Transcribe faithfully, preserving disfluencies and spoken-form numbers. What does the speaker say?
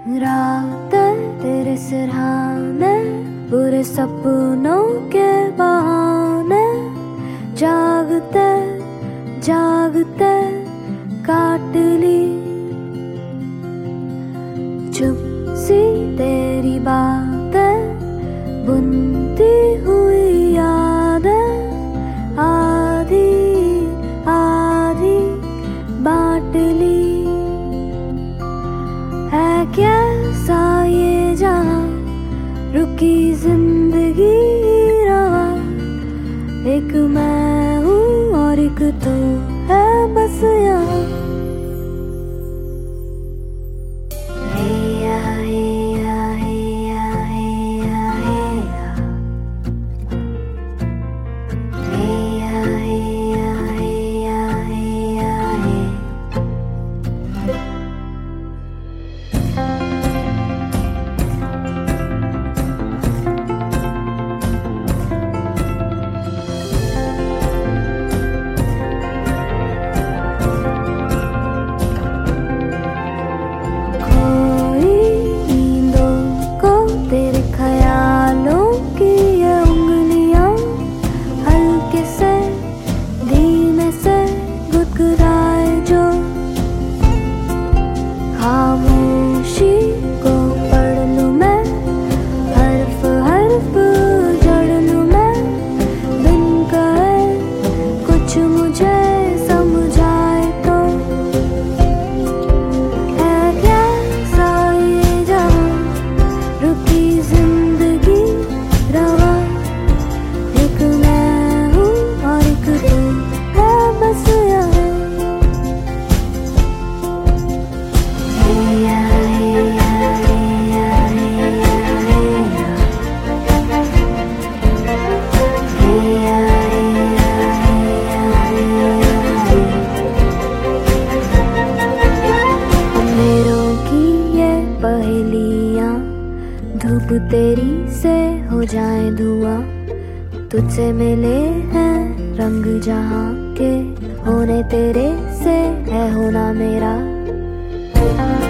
रात तेरे सिरहाने, बुरे सपनों के बहाने, जागते जागते काट ली। चुप सी तेरी बातें, बुनती हुई यादें, आधी आधी बांट ली। है कैसा ये जहां, रुकी जिंदगी रवा, एक मैं हूँ और एक तू है बस यहाँ। खामोशी को पढ़ लूं मैं, हर्फ हर्फ जड़ लूं मैं, बिन कहे कुछ मुझे समझाए तो। है कैसा ये जहां, रुकी जिंदगी रवा, एक मैं हूँ और एक तू है बस यहाँ। धूप तेरी से हो जाए धुआं, तुझसे मिले हैं रंग जहां के, होने तेरे से है होना मेरा।